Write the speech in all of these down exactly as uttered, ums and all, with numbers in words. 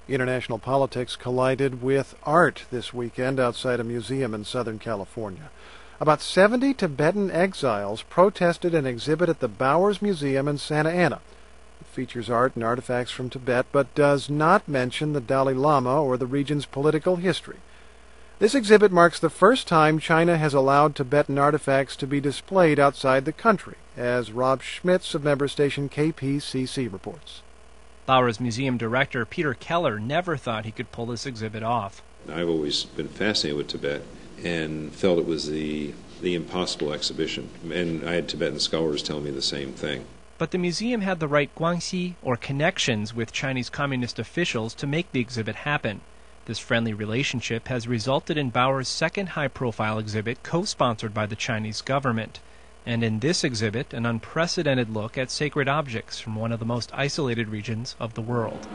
International politics collided with art this weekend outside a museum in Southern California. About seventy Tibetan exiles protested an exhibit at the Bowers Museum in Santa Ana. It features art and artifacts from Tibet, but does not mention the Dalai Lama or the region's political history. This exhibit marks the first time China has allowed Tibetan artifacts to be displayed outside the country, as Rob Schmitz of member station K P C C reports. Bowers Museum director Peter Keller never thought he could pull this exhibit off. I've always been fascinated with Tibet and felt it was the the impossible exhibition. And I had Tibetan scholars tell me the same thing. But the museum had the right guanxi, or connections, with Chinese communist officials to make the exhibit happen. This friendly relationship has resulted in Bowers' second high-profile exhibit co-sponsored by the Chinese government. And in this exhibit, an unprecedented look at sacred objects from one of the most isolated regions of the world.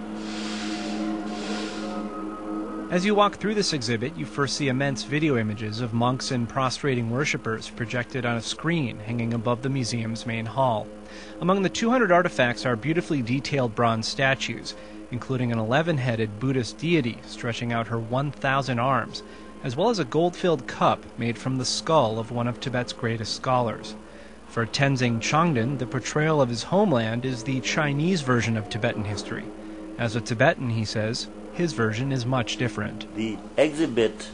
As you walk through this exhibit, you first see immense video images of monks and prostrating worshippers projected on a screen hanging above the museum's main hall. Among the two hundred artifacts are beautifully detailed bronze statues, including an eleven-headed Buddhist deity stretching out her one thousand arms, as well as a gold-filled cup made from the skull of one of Tibet's greatest scholars. For Tenzing Chongden, the portrayal of his homeland is the Chinese version of Tibetan history. As a Tibetan, he says, his version is much different. The exhibit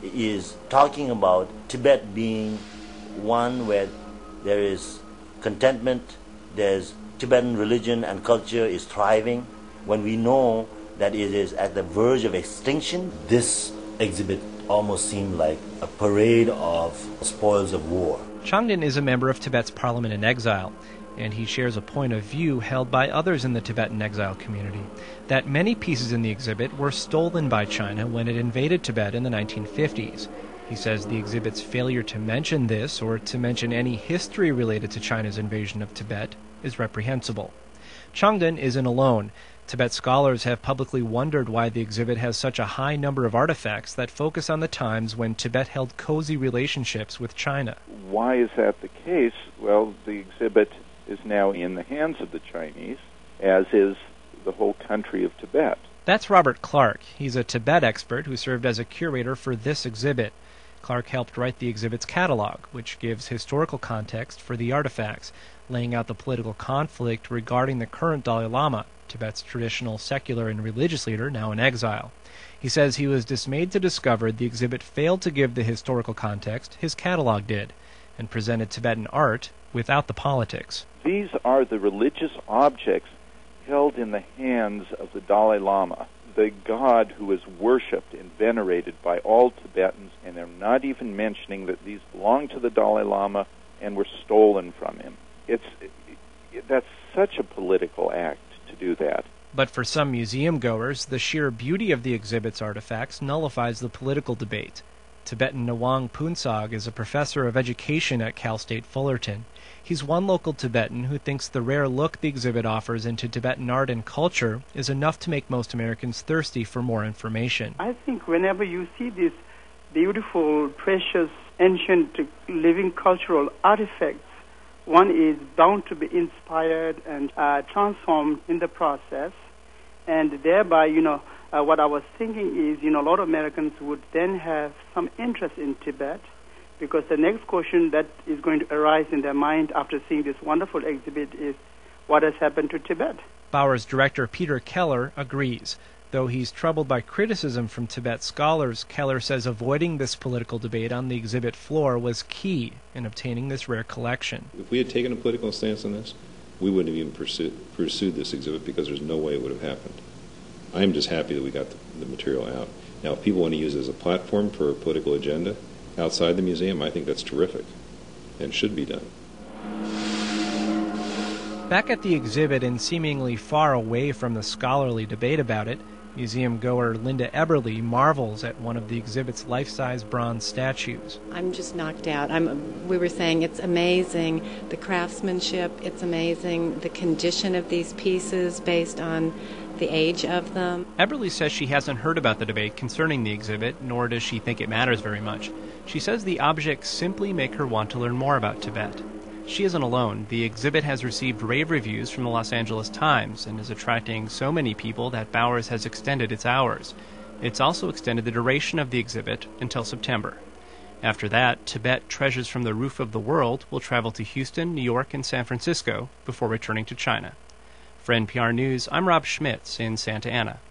is talking about Tibet being one where there is contentment, there's Tibetan religion and culture is thriving. When we know that it is at the verge of extinction, this exhibit almost seemed like a parade of spoils of war. Chongden is a member of Tibet's parliament in exile, and he shares a point of view held by others in the Tibetan exile community, that many pieces in the exhibit were stolen by China when it invaded Tibet in the nineteen fifties. He says the exhibit's failure to mention this, or to mention any history related to China's invasion of Tibet, is reprehensible. Chongden isn't alone. Tibet scholars have publicly wondered why the exhibit has such a high number of artifacts that focus on the times when Tibet held cozy relationships with China. Why is that the case? Well, the exhibit is now in the hands of the Chinese, as is the whole country of Tibet. That's Robert Clark. He's a Tibet expert who served as a curator for this exhibit. Clark helped write the exhibit's catalog, which gives historical context for the artifacts, laying out the political conflict regarding the current Dalai Lama, Tibet's traditional secular and religious leader, now in exile. He says he was dismayed to discover the exhibit failed to give the historical context his catalog did, and presented Tibetan art without the politics. These are the religious objects held in the hands of the Dalai Lama, the god who is worshipped and venerated by all Tibetans, and they're not even mentioning that these belong to the Dalai Lama and were stolen from him. It's that's such a political act to do that. But for some museum goers, the sheer beauty of the exhibit's artifacts nullifies the political debate. Tibetan Nawang Punsag is a professor of education at Cal State Fullerton. He's one local Tibetan who thinks the rare look the exhibit offers into Tibetan art and culture is enough to make most Americans thirsty for more information. I think whenever you see these beautiful, precious, ancient, living cultural artifacts, one is bound to be inspired and uh, transformed in the process. And thereby, you know, uh, what I was thinking is, you know, a lot of Americans would then have some interest in Tibet, because the next question that is going to arise in their mind after seeing this wonderful exhibit is, what has happened to Tibet? Bowers director Peter Keller agrees. Though he's troubled by criticism from Tibet scholars, Keller says avoiding this political debate on the exhibit floor was key in obtaining this rare collection. If we had taken a political stance on this, we wouldn't have even pursued, pursued this exhibit, because there's no way it would have happened. I'm just happy that we got the, the material out. Now, if people want to use it as a platform for a political agenda outside the museum, I think that's terrific and should be done. Back at the exhibit and seemingly far away from the scholarly debate about it, museum goer Linda Eberly marvels at one of the exhibit's life-size bronze statues. I'm just knocked out. I'm, we were saying it's amazing, the craftsmanship, it's amazing, the condition of these pieces based on the age of them. Eberly says she hasn't heard about the debate concerning the exhibit, nor does she think it matters very much. She says the objects simply make her want to learn more about Tibet. she isn't alone. The exhibit has received rave reviews from the Los Angeles Times and is attracting so many people that Bowers has extended its hours. It's also extended the duration of the exhibit until September. After that, Tibet Treasures from the Roof of the World will travel to Houston, New York, and San Francisco before returning to China. For N P R News, I'm Rob Schmitz in Santa Ana.